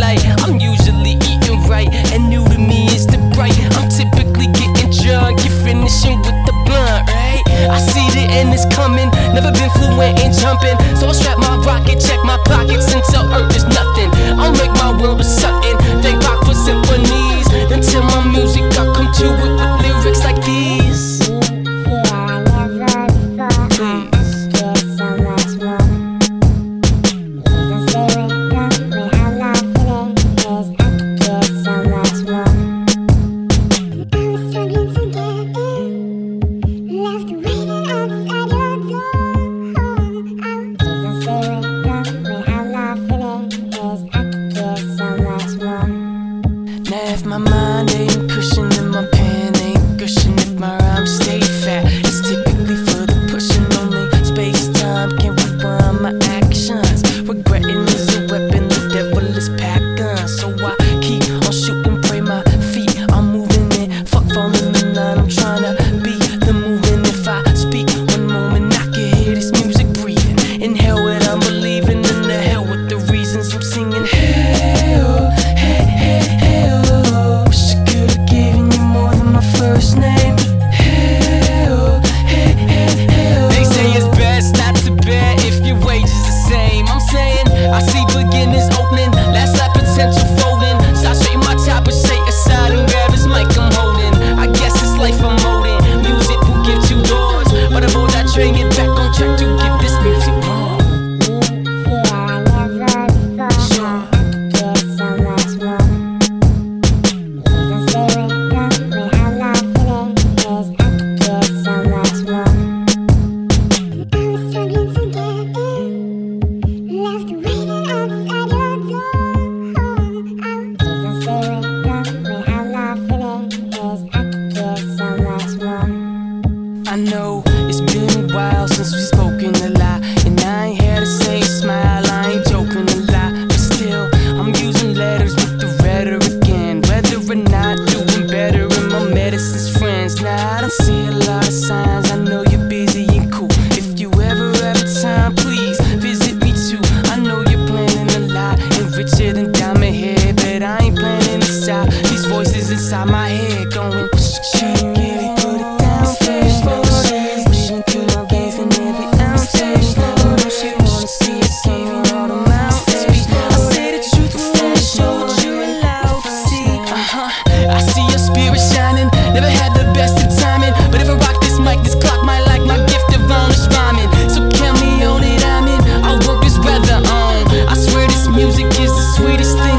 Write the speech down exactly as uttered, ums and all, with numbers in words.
light. I'm usually eating right, and new to me is the bright. I'm typically getting drunk, you're finishing with the blunt, right? I see the end is coming, never been fluent in jumping, so I strap my rocket, check my pockets until earth is nothing. I'll make my world a something, thank God for symphonies. Then tell my music I'll come to it with lyrics like these. Now if my mind ain't cushioning, my pen ain't gushing, if my rhymes stay fat, it's typically for the pushing only. Space-time can rewind my actions. Regretting is a weapon, the devil is pack guns. So I keep on shooting, pray my feet are moving in. Fuck falling in line, I'm trying to be the moving. If I speak one moment, I can hear this music breathing. Inhale what I'm believing, and the hell with the reasons I'm singing. Hell, hey, hey, hell. Wish I could've given you more than my first name. Hell, hey, hey, hell. They say it's best not to bet if your wage is the same. I'm saying I see beginners opening, last like potential folding. Stop straighten my top and shake aside and grab his mic I'm holding. I guess it's life I'm molding. Music will give two doors, but I board that train, get back on track to give this music more. I know it's been a while since we've spoken a lot, and I ain't had the same smile, I ain't joking a lot. But still, I'm using letters with the rhetoric again, whether or not doing better in my medicine's friends. Now I don't see a lot of signs, I know you're busy and cool. If you ever have time, please visit me too. I know you're planning a lot and richer than diamond hair, but I ain't planning to stop. These voices inside my head going, can you really put it down first? Wishing through my veins and every ounce taste. Oh, no, she wanna see it singing all the mountains. I say the truth before I show what you're allowed to see. Uh-huh, I see your spirit shining, never had the best of timing, but if I rock this mic, this clock might like my gift of honest rhyming. So count me on it, I'm in, I'll work this weather on. I swear this music is the sweetest thing